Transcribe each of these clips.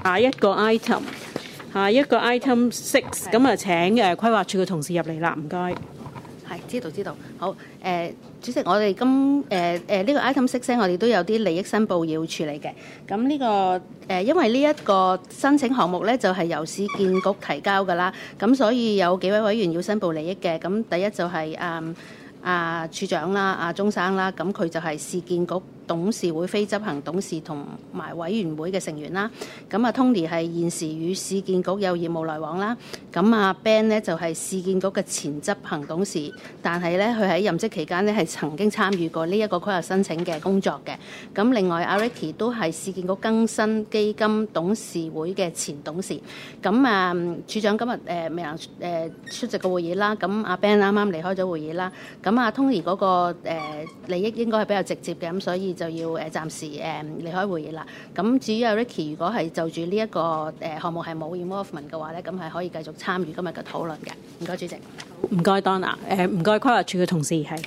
下一個 item 6，咁啊請規劃署嘅同事入嚟啦，唔該。 係知道，好主席，我哋呢個 item 6咧，我哋都有啲利益申報要處理嘅。咁呢個因為呢一個申請項目咧，就係由市建局提交㗎啦，咁所以有幾位委員要申報利益嘅。咁第一就係處長啦，鐘生啦，咁佢就係市建局董事會非執行董事同埋委員會嘅成員啦。咁Tony 係現時與市建局有業務來往啦。咁Ben 呢就係市建局嘅前執行董事，但係咧佢喺任職期間咧係曾經參與過呢一個規劃申請嘅工作嘅。咁另外Ricky 都係市建局更新基金董事會嘅前董事。咁處長今日未能出席個會議啦。咁Ben 啱啱離開咗會議啦。咁Tony 嗰個利益應該係比較直接嘅，咁所以就要暫時離開會議啦。咁至於Ricky 如果係就住呢一個項目係冇 involvement 嘅話咧，咁係可以繼續參與今日嘅討論嘅。唔該，主席。 唔該 Donna， 唔該規劃署嘅同事係。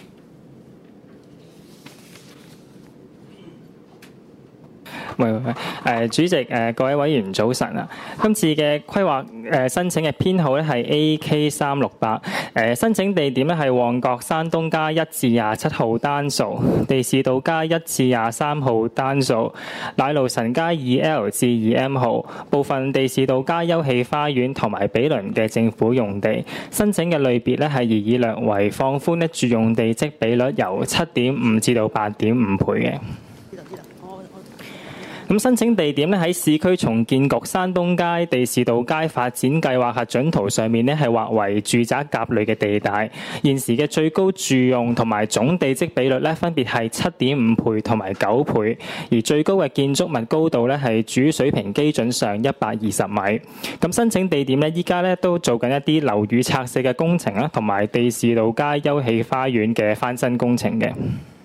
主席各位委員早晨啊！今次嘅規劃申請嘅編號咧係 AK368，申請地點咧係旺角山東街1至27號單數，地士道街1至23號單數，奶路臣街2L 至2M號，部分地士道街休憩花園同埋毗鄰嘅政府用地。申請嘅類別咧係擬議略為放寬咧住用地積比率由 7.5 至到 8.5 倍嘅。咁申請地點咧喺市區重建局山東街地士道街發展計劃核准圖上面咧係劃為住宅甲類嘅地帶，現時嘅最高住用同埋總地積比率咧分別係 7.5 倍同埋9倍，而最高嘅建築物高度咧係主水平基準上120米。咁申請地點咧依家咧都做緊一啲樓宇拆卸嘅工程啦，同埋地士道街休憩花園嘅翻新工程嘅。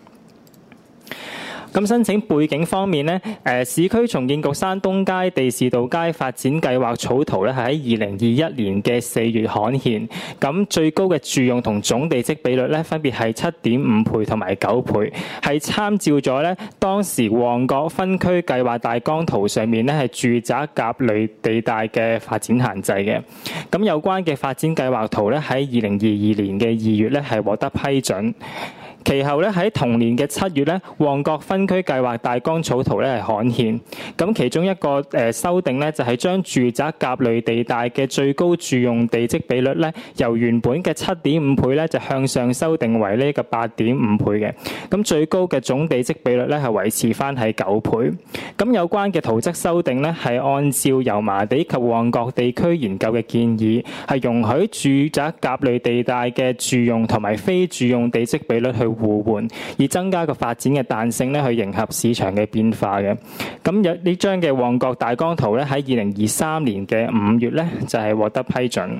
咁申請背景方面咧，市區重建局山東街地士道街發展計劃草圖咧係喺2021年嘅4月刊憲，咁最高嘅住用同總地積比率咧分別係 7.5 倍同埋9倍，係參照咗咧當時旺角分區計劃大綱圖上面咧係住宅甲類地帶嘅發展限制嘅。咁有關嘅發展計劃圖咧喺2022年嘅2月咧係獲得批准。其後咧喺同年嘅7月咧，旺角分區計劃大綱草圖咧係刊憲。咁其中一個修訂咧就係將住宅甲類地帶嘅最高住用地積比率咧由原本嘅 7.5 倍咧就向上修訂為呢個 8.5 倍嘅。咁最高嘅總地積比率咧係維持翻喺9倍。咁有關嘅圖則修訂咧係按照油麻地及旺角地區研究嘅建議，係容許住宅甲類地帶嘅住用同埋非住用地積比率去互換，以增加個發展嘅彈性咧，去迎合市場嘅變化嘅。咁有呢張嘅旺角大綱圖咧，喺2023年嘅5月咧，就係獲得批准。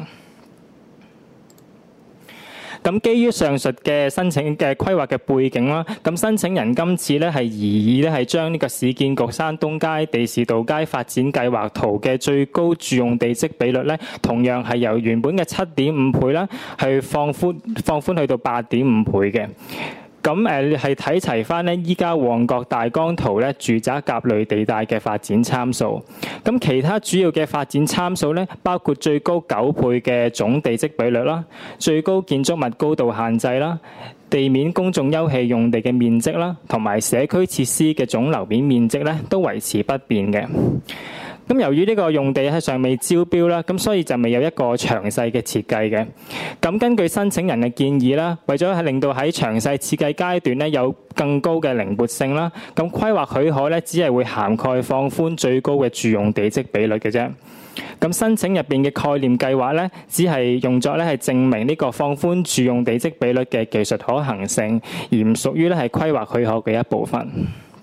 咁基於上述嘅申請嘅規劃嘅背景啦，咁申請人今次咧係擬議咧係將呢個市建局山東街地士道街發展計劃圖嘅最高住用地積比率咧，同樣係由原本嘅 7.5 倍啦，係放寬去到 8.5 倍嘅。咁係睇齊翻咧，依家旺角大綱圖咧住宅甲類地帶嘅發展參數。咁其他主要嘅發展參數咧，包括最高9倍嘅總地積比率啦，最高建築物高度限制啦，地面公眾休憩用地嘅面積啦，同埋社區設施嘅總樓面面積咧，都維持不變嘅。咁由於呢個用地係尚未招標啦，咁所以就未有一個詳細嘅設計嘅。咁根據申請人嘅建議啦，為咗係令到喺詳細設計階段咧有更高嘅靈活性啦，咁規劃許可咧只係會涵蓋放寬最高嘅住用地積比率嘅啫。咁申請入邊嘅概念計劃咧，只係用作咧係證明呢個放寬住用地積比率嘅技術可行性，而唔屬於咧係規劃許可嘅一部分。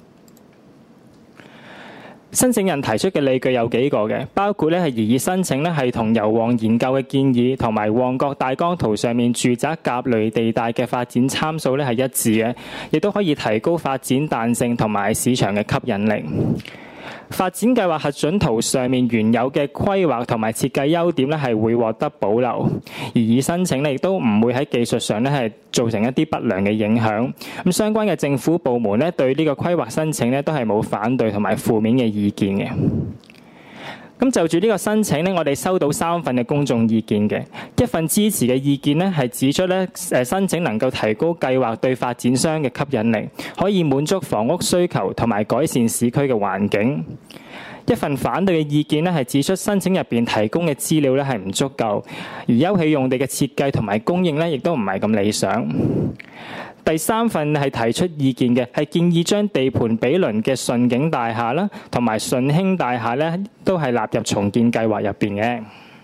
申請人提出嘅理據有幾個嘅，包括咧係擬議申請咧係同油旺研究嘅建議同埋旺角大綱圖上面住宅甲類地帶嘅發展參數咧係一致嘅，亦都可以提高發展彈性同埋市場嘅吸引力。發展計劃核准圖上面原有嘅規劃同埋設計優點咧係會獲得保留，而擬申請咧亦都唔會喺技術上咧係造成一啲不良嘅影響。咁相關嘅政府部門咧對呢個規劃申請咧都係冇反對同埋負面嘅意見嘅。 咁就住呢個申請咧，我哋收到3份嘅公眾意見嘅。一份支持嘅意見咧，係指出咧，申請能夠提高計劃對發展商嘅吸引力，可以滿足房屋需求同埋改善市區嘅環境。一份反對嘅意見咧，係指出申請入邊提供嘅資料咧係唔足夠，而休憩用地嘅設計同埋供應咧，亦都唔係咁理想。第3份係提出意見嘅，係建議將地盤毗鄰嘅順景大廈啦，同埋順興大廈咧，都係納入重建計劃入邊嘅。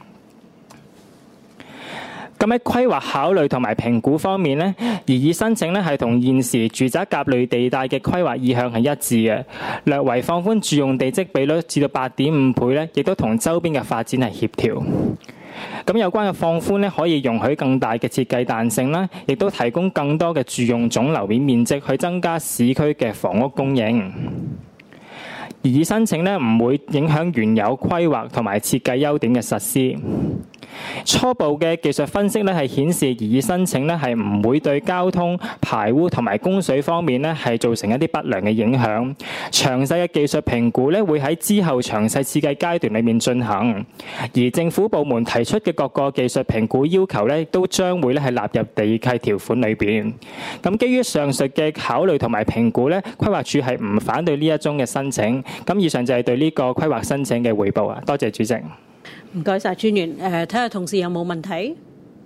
咁喺規劃考慮同埋評估方面咧，擬議申請咧係同現時住宅甲類地帶嘅規劃意向係一致嘅，略為放寬住用地積比率至到8.5倍咧，亦都同周邊嘅發展係協調。咁有關嘅放寬咧，可以容許更大嘅設計彈性啦，亦都提供更多嘅住用總樓面面積去增加市區嘅房屋供應。而擬議申請咧唔會影響原有規劃同埋設計優點嘅實施。初步嘅技術分析咧係顯示，擬議申請咧係唔會對交通、排污同埋供水方面咧係造成一啲不良嘅影響。詳細嘅技術評估咧會喺之後詳細設計階段裡面進行，而政府部門提出嘅各個技術評估要求咧都將會咧係納入地契條款裏邊。咁基於上述嘅考慮同埋評估咧，規劃署係唔反對呢一宗嘅申請。咁以上就係對呢個規劃申請嘅彙報啊，多謝主席。 唔該晒專員。睇下同事有冇問題？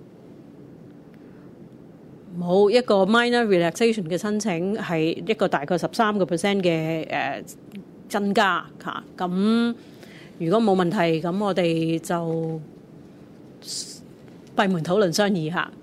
冇。一個 minor relaxation 嘅申請係一個大概13% 嘅增加嚇。咁如果冇問題，咁我哋就閉門討論商議下。